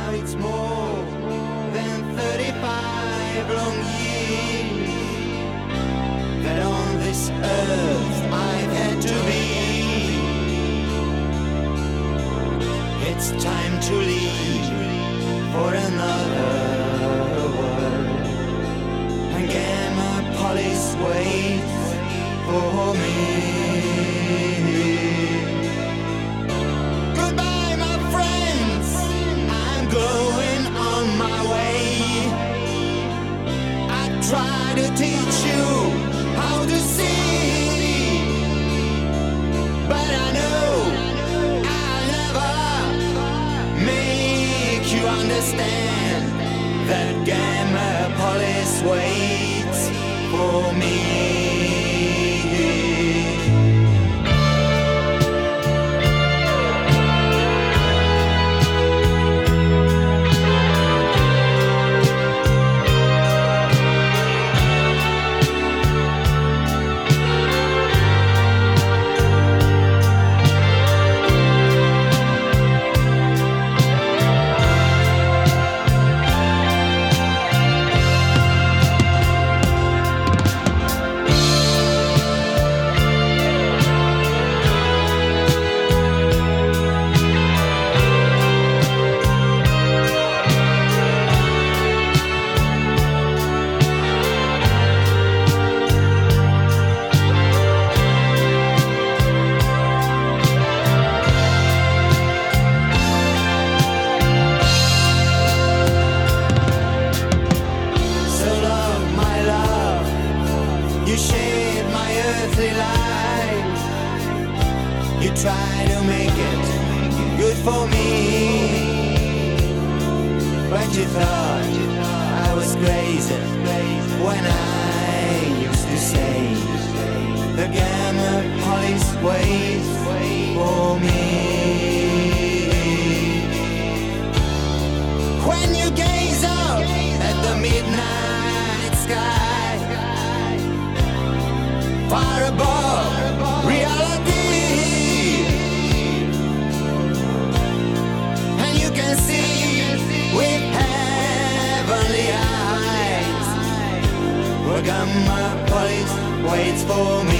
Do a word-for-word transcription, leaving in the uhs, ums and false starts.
Now it's more than thirty-five long years that on this earth I've had to be. It's time to leave for another world, and Gamma Police waits for me. Goodbye, my friends, I'm going on my way. I try to teach you how to see, but I know I'll never make you understand that Gamma Police waits for me. You shared my earthly life. You try to make it good for me, but you thought I was crazy when I used to say the Gamma Police waits for me. When you gaze up at the midnight sky, far above reality, and you can see with heavenly eyes where Gamma Police waits for me.